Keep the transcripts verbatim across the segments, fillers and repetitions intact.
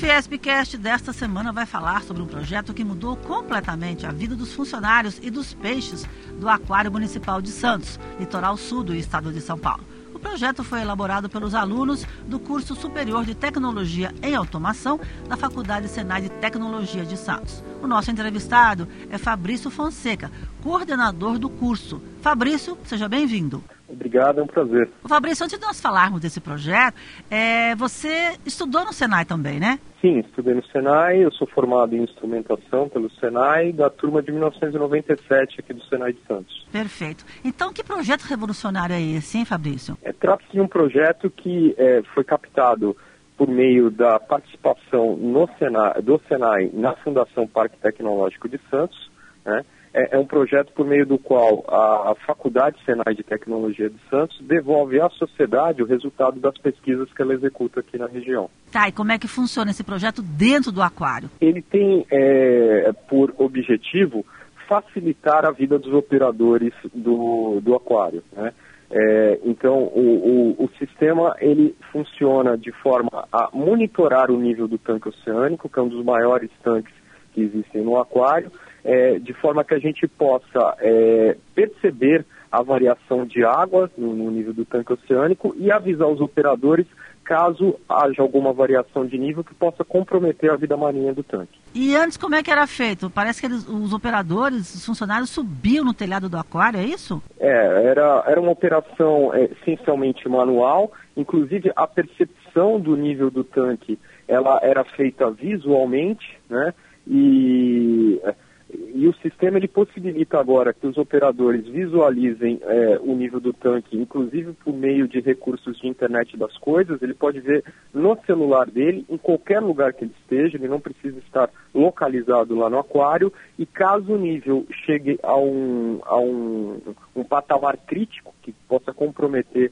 Fiespcast desta semana vai falar sobre um projeto que mudou completamente a vida dos funcionários e dos peixes do Aquário Municipal de Santos, litoral sul do estado de São Paulo. O projeto foi elaborado pelos alunos do curso superior de Tecnologia em Automação da Faculdade Senai de Tecnologia de Santos. O nosso entrevistado é Fabrício Fonseca, coordenador do curso. Fabrício, seja bem-vindo. Obrigado, é um prazer. Fabrício, antes de nós falarmos desse projeto, é, você estudou no Senai também, né? Sim, estudei no Senai, eu sou formado em instrumentação pelo Senai, da turma de mil novecentos e noventa e sete aqui do Senai de Santos. Perfeito. Então, que projeto revolucionário é esse, hein, Fabrício? É, trata-se de um projeto que é, foi captado por meio da participação no Senai, do Senai na Fundação Parque Tecnológico de Santos, né? É um projeto por meio do qual a Faculdade Senai de Tecnologia de Santos devolve à sociedade o resultado das pesquisas que ela executa aqui na região. Tá, e como é que funciona esse projeto dentro do aquário? Ele tem é, por objetivo facilitar a vida dos operadores do, do aquário, né? É, então, o, o, o sistema ele funciona de forma a monitorar o nível do tanque oceânico, que é um dos maiores tanques que existem no aquário, É, de forma que a gente possa é, perceber a variação de água no, no nível do tanque oceânico e avisar os operadores caso haja alguma variação de nível que possa comprometer a vida marinha do tanque. E antes como é que era feito? Parece que eles, os operadores, os funcionários subiam no telhado do aquário, é isso? É, era, era uma operação é, essencialmente manual, inclusive a percepção do nível do tanque ela era feita visualmente, né? E... E o sistema ele possibilita agora que os operadores visualizem é, o nível do tanque, inclusive por meio de recursos de internet das coisas. Ele pode ver no celular dele, em qualquer lugar que ele esteja, ele não precisa estar localizado lá no aquário. E caso o nível chegue a um, a um, um patamar crítico que possa comprometer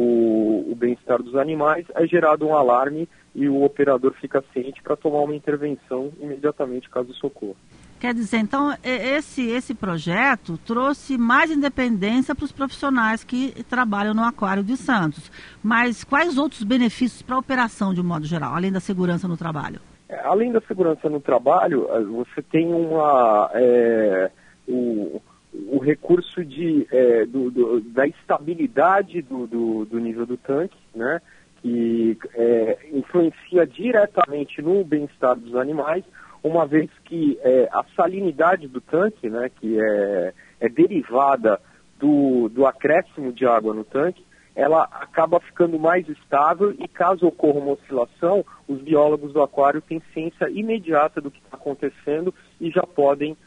o, o bem-estar dos animais, é gerado um alarme e o operador fica ciente para tomar uma intervenção imediatamente caso socorra. Quer dizer, então, esse, esse projeto trouxe mais independência para os profissionais que trabalham no Aquário de Santos. Mas quais outros benefícios para a operação, de um modo geral, além da segurança no trabalho? É, além da segurança no trabalho, você tem uma, é, o, o recurso de, é, do, do, da estabilidade do, do, do nível do tanque, né, que é, influencia diretamente no bem-estar dos animais, uma vez que é, a salinidade do tanque, né, que é, é derivada do, do acréscimo de água no tanque, ela acaba ficando mais estável e caso ocorra uma oscilação, os biólogos do aquário têm ciência imediata do que está acontecendo e já podem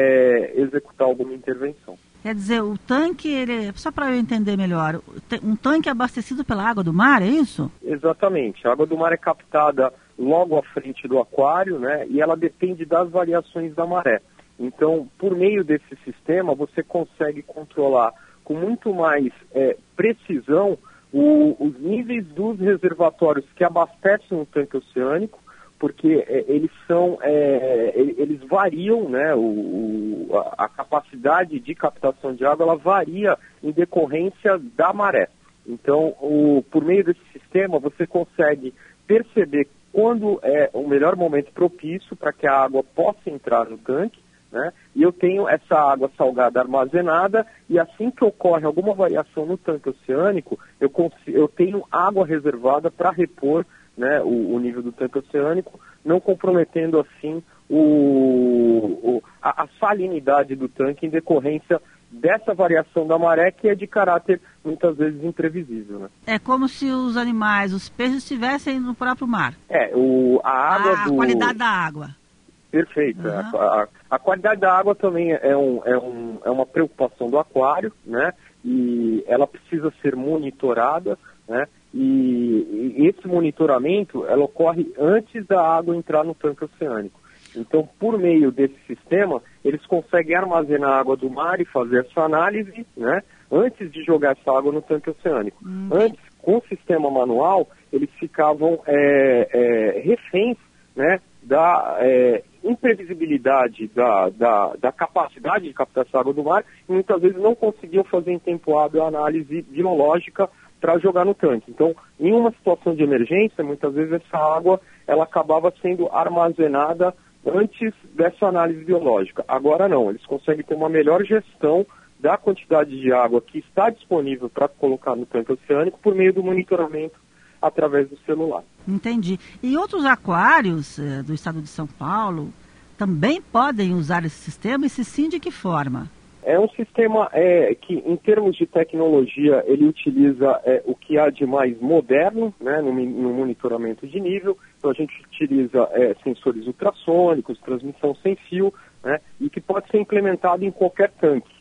é, executar alguma intervenção. Quer dizer, o tanque, ele, só para eu entender melhor, um tanque abastecido pela água do mar, é isso? Exatamente. A água do mar é captada logo à frente do aquário, né, e ela depende das variações da maré. Então, por meio desse sistema, você consegue controlar com muito mais é, precisão o, os níveis dos reservatórios que abastecem o tanque oceânico, porque é, eles são, é, eles variam, né, o, o, a, a capacidade de captação de água, ela varia em decorrência da maré. Então, o, por meio desse sistema, você consegue perceber quando é o melhor momento propício para que a água possa entrar no tanque, né? E eu tenho essa água salgada armazenada e assim que ocorre alguma variação no tanque oceânico, eu, consigo, eu tenho água reservada para repor, né, o, o nível do tanque oceânico, não comprometendo assim o, o, a, a salinidade do tanque em decorrência dessa variação da maré, que é de caráter muitas vezes imprevisível, né? É como se os animais, os peixes estivessem no próprio mar. É, o, a água ah, do... A qualidade da água. Perfeito. Uhum. A, a, a qualidade da água também é, um, é, um, é uma preocupação do aquário, né? E ela precisa ser monitorada, né? E, e esse monitoramento, ela ocorre antes da água entrar no tanque oceânico. Então, por meio desse sistema, eles conseguem armazenar a água do mar e fazer essa análise, né, antes de jogar essa água no tanque oceânico. Hum. Antes, com o sistema manual, eles ficavam é, é, reféns, né, da é, imprevisibilidade da, da, da capacidade de captar essa água do mar e muitas vezes não conseguiam fazer em tempo hábil a análise biológica para jogar no tanque. Então, em uma situação de emergência, muitas vezes essa água ela acabava sendo armazenada antes dessa análise biológica. Agora não, eles conseguem ter uma melhor gestão da quantidade de água que está disponível para colocar no tanque oceânico por meio do monitoramento através do celular. Entendi. E outros aquários eh, do estado de São Paulo também podem usar esse sistema, e se sim, de que forma? É um sistema é, que, em termos de tecnologia, ele utiliza é, o que há de mais moderno, né, no, no monitoramento de nível. Então, a gente utiliza é, sensores ultrassônicos, transmissão sem fio, né, e que pode ser implementado em qualquer tanque.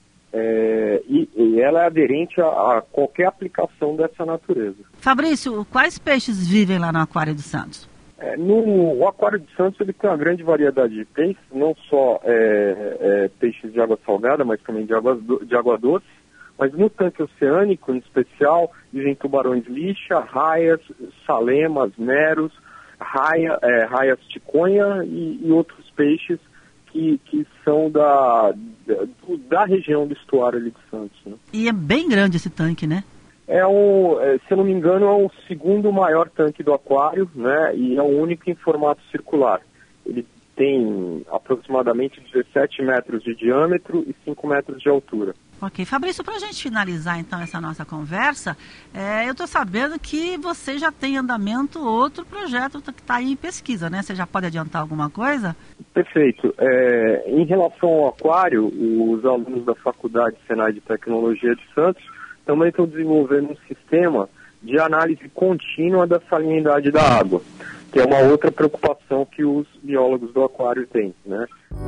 É, e, e ela é aderente a, a qualquer aplicação dessa natureza. Fabrício, quais peixes vivem lá no Aquário de Santos? É, no o Aquário de Santos ele tem uma grande variedade de peixes, não só é, é, peixes de água salgada, mas também de água, de água doce. Mas no tanque oceânico, em especial, vivem tubarões lixa, raias, salemas, meros, raia, é, raias ticonha e, e outros peixes que, que são da, da, da região do estuário ali de Santos. Né? E é bem grande esse tanque, né? É um, se eu não me engano, é o segundo maior tanque do aquário, né? E é o único em formato circular. Ele tem aproximadamente dezessete metros de diâmetro e cinco metros de altura. Ok. Fabrício, para a gente finalizar então essa nossa conversa, é, eu estou sabendo que você já tem em andamento outro projeto que está aí em pesquisa, né? Você já pode adiantar alguma coisa? Perfeito. É, em relação ao aquário, os alunos da Faculdade Senai de Tecnologia de Santos também estão desenvolvendo um sistema de análise contínua da salinidade da água, que é uma outra preocupação que os biólogos do aquário têm, né?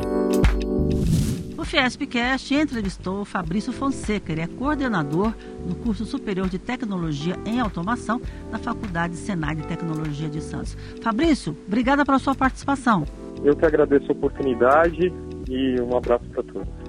O Fiespcast entrevistou Fabrício Fonseca, ele é coordenador do curso superior de Tecnologia em Automação da Faculdade Senai de Tecnologia de Santos. Fabrício, obrigada pela sua participação. Eu que agradeço a oportunidade e um abraço para todos.